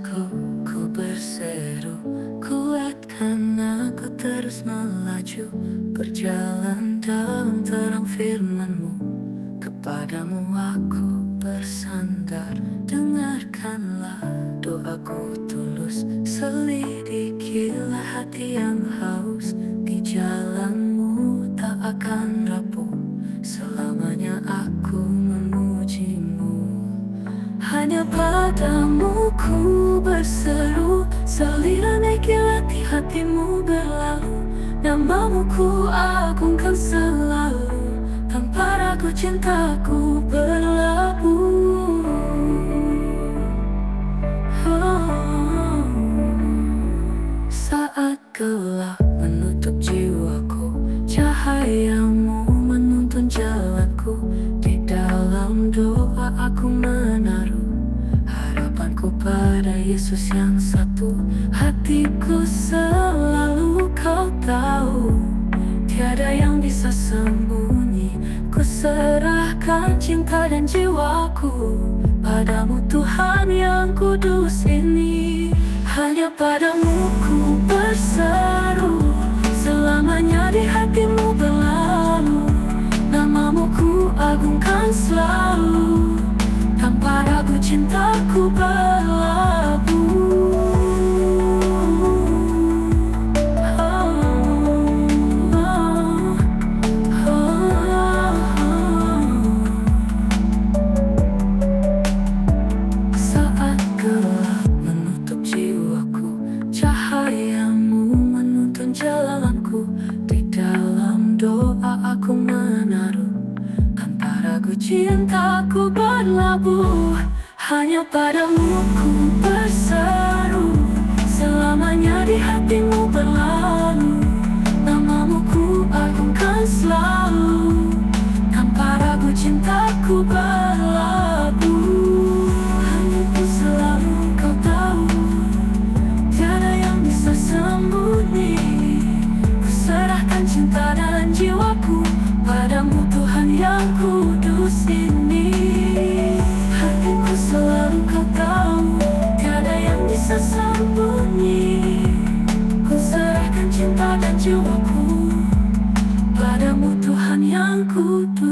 Engkau ku berseru, kuatkan aku terus melaju, berjalan dalam terang firman-Mu. Kepadamu aku bersandar, dengarkanlah doaku tulus. Selidikilah hati yang haus, di jalan-Mu tak akan rapuh. Selamanya aku memuji-Mu. Hanya padamu ku berseru, saliran kilat hatimu berlalu. Namamu ku agungkan selalu, tanpa ragu cintaku berlabuh. Oh. Saat gelap menutup jiwaku, cahayamu menuntun jalanku. Di dalam doa aku menaruh harapanku pada Yesus yang satu. Hatiku selalu Kau tahu, tiada yang bisa sembunyi. Ku serahkan cinta dan jiwaku padamu, Tuhan yang kudus ini. Hanya padamu ku berseru, selamanya di hatimu berlalu. Namamu ku agungkan selalu, tanpa ragu cintaku berlabuh. Saat gelap menutup jiwaku, cahayamu menuntun jalanku. Di dalam doa aku menaruh, tanpa ragu cintaku berlabuh. Hanya padamu ku berseru, selamanya di hatimu berlalu. Namamu ku agungkan selalu, tanpa ragu cintaku berlabuh. Hanya ku selalu Kau tahu, tiada yang bisa sembunyi. Ku serahkan cinta dan jiwaku padamu, Tuhan yang kudus ini. Hatiku selalu Kau tahu, tiada yang bisa sembunyi. Ku serahkan cinta dan jiwaku padamu, Tuhan yang kudus.